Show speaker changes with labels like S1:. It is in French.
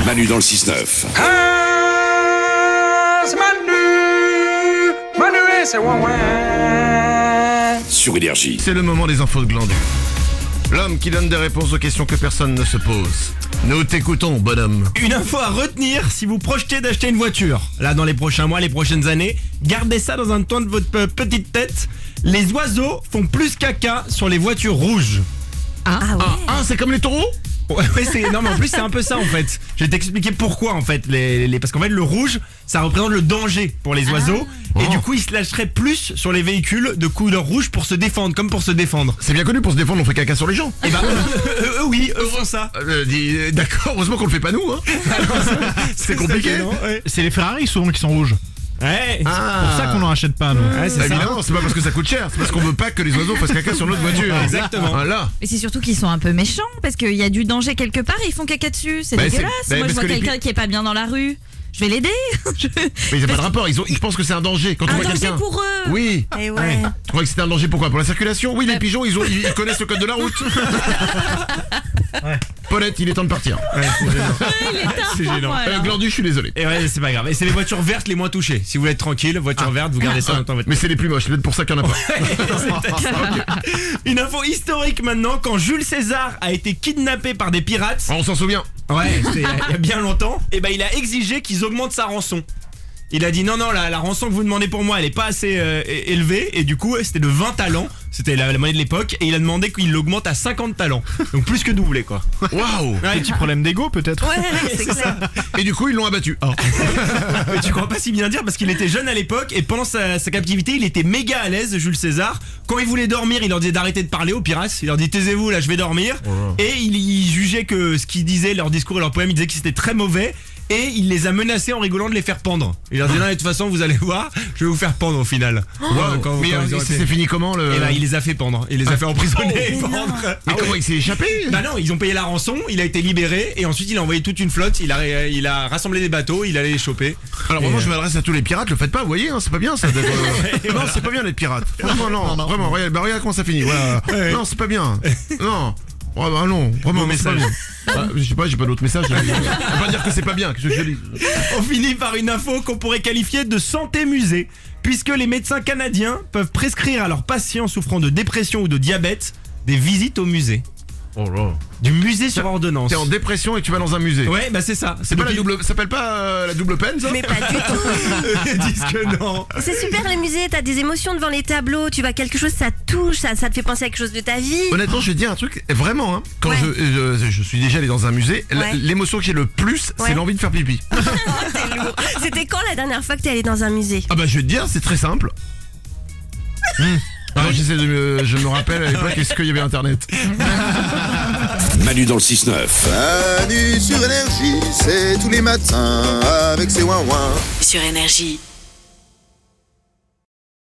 S1: Manu dans le 6-9.
S2: Ah, c'est Manu et c'est Wawa.
S1: Sur Énergie.
S3: C'est le moment des infos de glandus. L'homme qui donne des réponses aux questions que personne ne se pose. Nous t'écoutons, bonhomme.
S4: Une info à retenir si vous projetez d'acheter une voiture. Là, dans les prochains mois, les prochaines années, gardez ça dans un coin de votre petite tête. Les oiseaux font plus caca sur les voitures rouges.
S3: C'est comme les taureaux?
S4: Ouais, non, mais en plus, c'est un peu ça en fait. Je vais t'expliquer pourquoi en fait. Parce qu'en fait, le rouge, ça représente le danger pour les oiseaux. Et du coup, ils se lâcheraient plus sur les véhicules de couleur rouge pour se défendre, comme pour se défendre.
S3: C'est bien connu, pour se défendre, on fait caca sur les gens.
S4: Et bah, oui, eux font ça.
S3: D'accord, heureusement qu'on le fait pas nous, hein. C'est compliqué.
S5: C'est les Ferrari souvent qui sont rouges.
S4: Ouais.
S5: C'est pour ça qu'on n'en achète pas, nous.
S4: Ouais, c'est ça.
S3: Évidemment, c'est pas parce que ça coûte cher, c'est parce qu'on veut pas que les oiseaux fassent caca sur notre voiture.
S4: Exactement.
S3: Voilà.
S6: Mais c'est surtout qu'ils sont un peu méchants parce qu'il y a du danger quelque part et ils font caca dessus. C'est
S3: Bah,
S6: dégueulasse.
S3: c'est-
S6: Moi, je
S3: parce
S6: vois
S3: que les
S6: quelqu'un qui est pas bien dans la rue. Je vais l'aider.
S3: Mais il n'y a pas de rapport, ils pensent que c'est un danger quand on
S6: Un
S3: voit
S6: danger
S3: quelqu'un.
S6: pour eux.
S3: Oui.
S6: Et ouais.
S3: Tu crois que c'était un danger pourquoi? Pour la circulation? Oui, les pigeons, ils connaissent le code de la route. Paulette, il est temps de partir.
S4: C'est gênant.
S6: Voilà.
S3: Glandu, je suis désolé.
S4: Et ouais, c'est pas grave. Et c'est les voitures vertes les moins touchées. Si vous voulez être tranquille, voiture verte, vous gardez ça dans votre
S3: Mais c'est les plus moches, c'est peut-être pour ça qu'il n'y en a pas.
S4: Une info historique maintenant, quand Jules César a été kidnappé par des pirates,
S3: On s'en souvient.
S4: ouais, c'était il y a bien longtemps, et ben il a exigé qu'ils augmentent sa rançon. Il a dit non, la rançon que vous demandez pour moi elle est pas assez élevée, et du coup c'était de 20 talents, c'était la monnaie de l'époque, et il a demandé qu'il l'augmente à 50 talents. Donc plus que doublé quoi.
S3: Waouh.
S4: Ouais,
S5: Petit problème d'ego peut-être.
S6: Ouais, c'est clair.
S3: Et du coup, ils l'ont abattu.
S4: Mais tu crois pas si bien dire parce qu'il était jeune à l'époque et pendant sa captivité il était méga à l'aise, Jules César. Quand il voulait dormir il leur disait d'arrêter de parler aux pirates, il leur dit taisez-vous là je vais dormir. Et il jugeait que ce qu'ils disaient, leur discours et leur poème, il disait que c'était très mauvais. Et il les a menacés en rigolant de les faire pendre. Il leur dit non de toute façon vous allez voir, je vais vous faire pendre au final. Quand
S3: Mais
S4: ils ont été-
S3: c'est fini comment le...
S4: Et bah il les a fait pendre, il les a fait emprisonner et pendre.
S3: Mais comment il s'est échappé?
S4: Bah non, ils ont payé la rançon, il a été libéré et ensuite il a envoyé toute une flotte, il a rassemblé des bateaux, il allait les choper.
S3: Alors vraiment, je m'adresse à tous les pirates, le faites pas, vous voyez, hein, c'est pas bien ça d'être... Non, c'est pas bien d'être pirate. Franchement, non, vraiment, regarde comment ça finit. Voilà. Non, c'est pas bien. Non. Oh, bah non, vraiment,
S4: Bon
S3: c'est pas
S4: message.
S3: bien. Je sais pas, j'ai pas d'autres messages. On va pas dire que c'est pas bien, qu'est-ce que je dis?
S4: On finit par une info qu'on pourrait qualifier de santé musée, puisque les médecins canadiens peuvent prescrire à leurs patients souffrant de dépression ou de diabète des visites au musée.
S3: Oh là.
S4: Du musée sur ordonnance.
S3: T'es en dépression et tu vas dans un musée.
S4: Ouais, bah c'est ça.
S3: C'est pas la
S4: depuis-
S3: double... Ça s'appelle pas la double peine, ça?
S6: Mais pas du tout.
S4: Ils disent que non.
S7: C'est super les musées, t'as des émotions devant les tableaux, tu vois quelque chose, ça te touche, ça te fait penser à quelque chose de ta vie.
S3: Honnêtement, je vais te dire un truc, vraiment, hein, quand
S7: Ouais.
S3: je suis déjà allé dans un musée,
S7: Ouais.
S3: l'émotion que j'ai le plus, c'est
S7: Ouais.
S3: l'envie de faire pipi.
S7: C'est lourd. C'était quand la dernière fois que t'es allé dans un musée?
S3: Ah bah je vais te dire, c'est très simple. Alors je me rappelle à l'époque, est-ce qu'il y avait internet?
S1: Manu dans le 6-9.
S8: Manu sur Énergie, c'est tous les matins avec ses ouin-ouin.
S9: Sur Énergie.